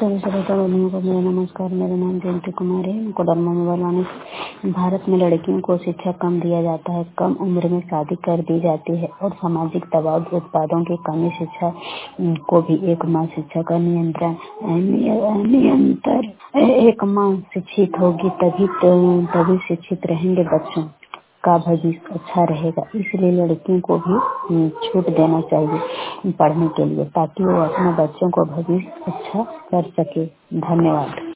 सभी श्रोता बंधुओं को मेरा नमस्कार। मेरा नाम जयंती कुमारी है। कोडरमा मोबाइल। भारत में लड़कियों को शिक्षा कम दिया जाता है, कम उम्र में शादी कर दी जाती है और सामाजिक दबाव, उत्पादों की कमी, शिक्षा को भी एक माँ शिक्षा का नियंत्रण। एक माँ शिक्षित होगी तभी शिक्षित रहेंगे बच्चों का भविष्य अच्छा रहेगा। इसलिए लड़कियों को भी छूट देना चाहिए पढ़ने के लिए, ताकि वो अपने बच्चों को भविष्य अच्छा कर सके। धन्यवाद।